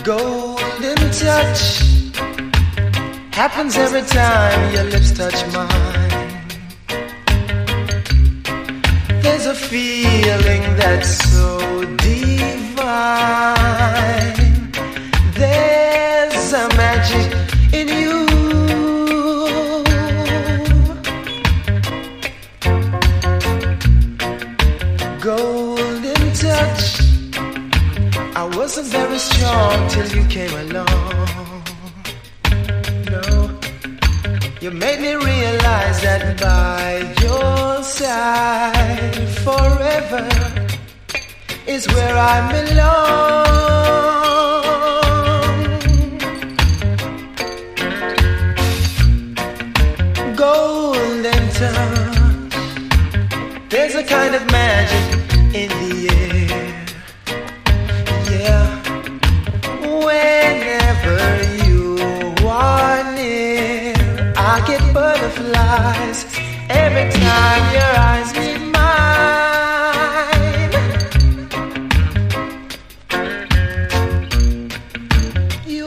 Golden touch happens every time your lips touch mine. There's a feeling that's so divine. There's a magic in you. Golden touch. I wasn't very strong till you came along. No, you made me realize that by your side forever is where I belong. Golden touch, there's a kind of magic in the air.